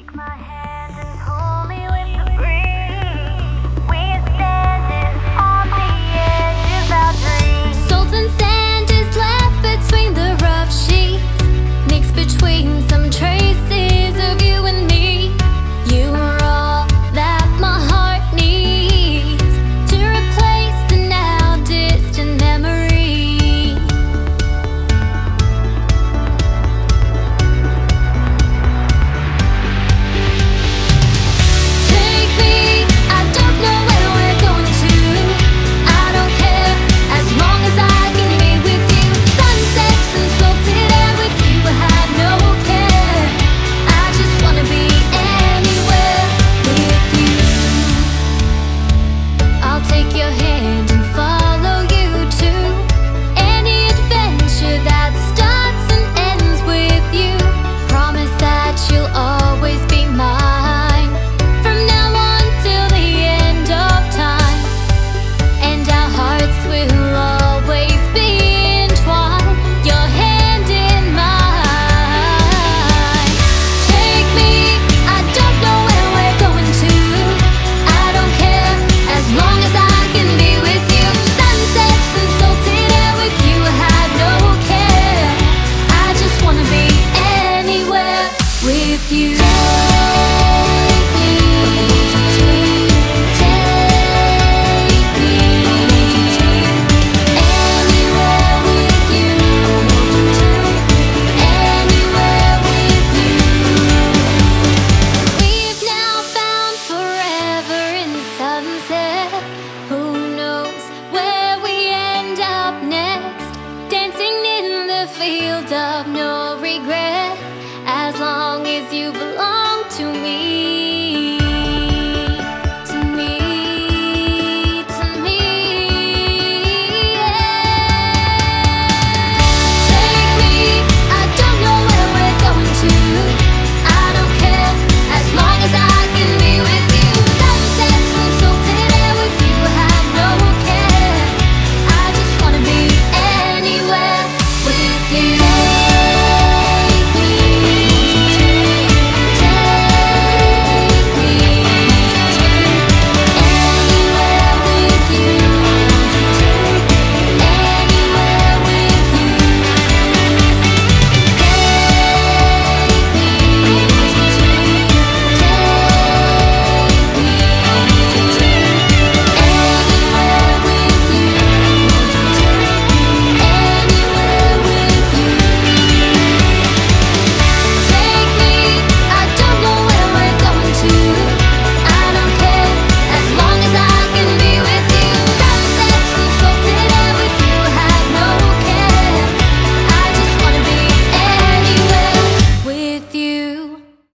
Take my hand and pull me with the breeze. We're standing on the edge of our dreams. Salt and sand is left between the rough sheets, mixed between some traces of you and me. You are all that my heart needs to replace the now distant memory. Take me, I don't know where we're going to. I don't care as long as I can be with you. Sunsets and salted air with you, I have no care. I just wanna be anywhere with you. I'll take your hand and follow you to any adventure that starts and ends with you. Promise that you'll always be mine from now on till the end of time, and our hearts will always be entwined, your hand in mine. Take me, I don't know where we're going to. I don't care as long as I can be with you. Sunsets and salted air with you, I have no care. I just wanna be anywhere with you.